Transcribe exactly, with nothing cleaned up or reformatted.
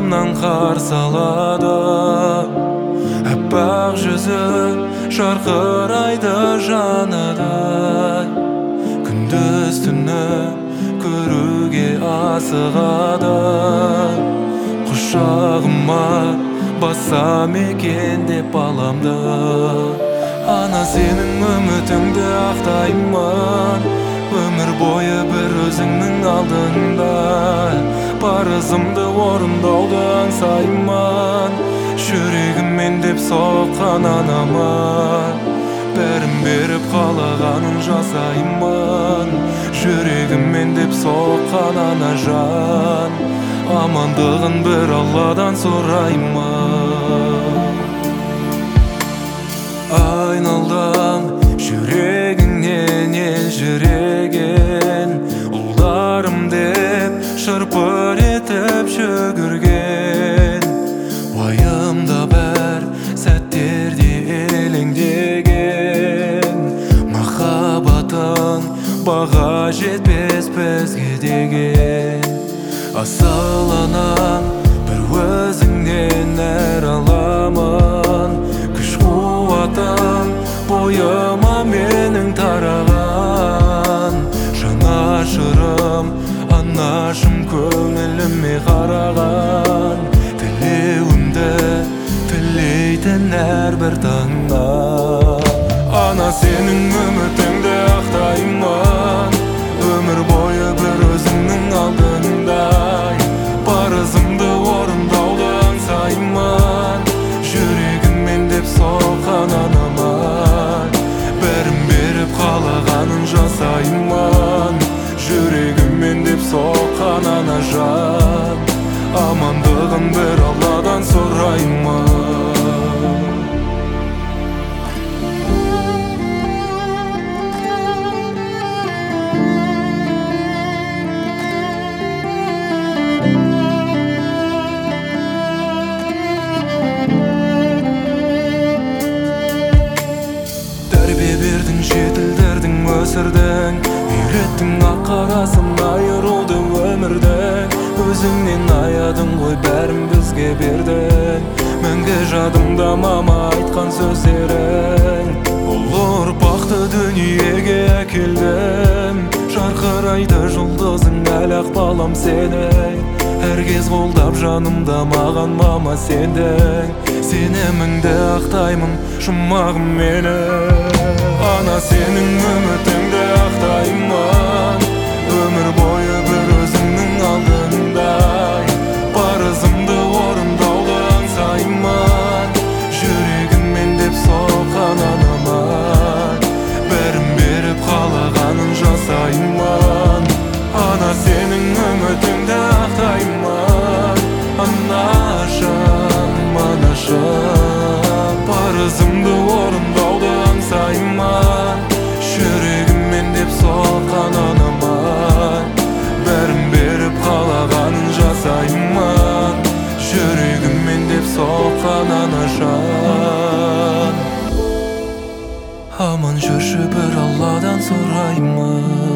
Артымнан қарсы алады аппақ жүзі жарқырайды жанадай. Күндіз түні көруге асығады. Құшағыма басам екен деп баламды. Ана сенің үмітіңді ақтаймын, өмір бойы бір өзіңнің алдыңда. Парызымды орындауды аңсаймын, жүрегіммен деп соққан анама. Бәрін беріп қалағанын жасаймын, жүрегіммен деп соққан ана жан. Амандығын бір Алладан сұраймын. Айналдым жүрегіңнен елжіреген, ұлдарым деп шырпыр етіп жүгірген. Уайымда бәр сәттерде елеңдеген, махаббатың баға жетпес бізге деген. Асыл анам бір өзіңнен әр аламын, күш қуатым бойыма менің тараған. Жанашырым анашым көңіліме қараған, тілеуімді тілейтін әрбір таңда. Ана сенің үмітіңді ақтаймын, өмір бойы бір өзіңнің алдыңда. Парызымды орындауды аңсаймын, жүрегіммен деп соққан анама. Бәрін беріп қалағанын жасаймын, жүрегіммен деп соққан ана жан. Амандығын бір Алладан сұраймын. Жетілдірдің, өсірдің, үйреттің ақ қарасын айыруды өмірдің. Өзіңнен аядың ғой, бәрін бізге бердің. Мәңгі жадымда мама айтқан сөздерің. Ұлы ұрпақты дүниеге әкелдім, жарқырайды жұлдызың әлі ақ балам сенің. Әркез қолдап жанымда маған мама сендің. Сеніміңді ақтаймын жұмағым менің. Ана сенің үмітіңді ақтаймын, өмір бойы бір өзіңнің алдыңда. Парызымды орындауды аңсаймын, жүрегіммен деп соққан анама. Бәрін беріп қалағанын жасаймын, ана сенің үмітіңді ақтаймын. Анашым, анашым, парызымды орындауды аңсаймын, жүрегіммен деп соққан анама. Бәрін беріп қалағанын жасаймын, жүрегіммен деп соққан ана жан. Аман жүрші бір Алладан сұраймын.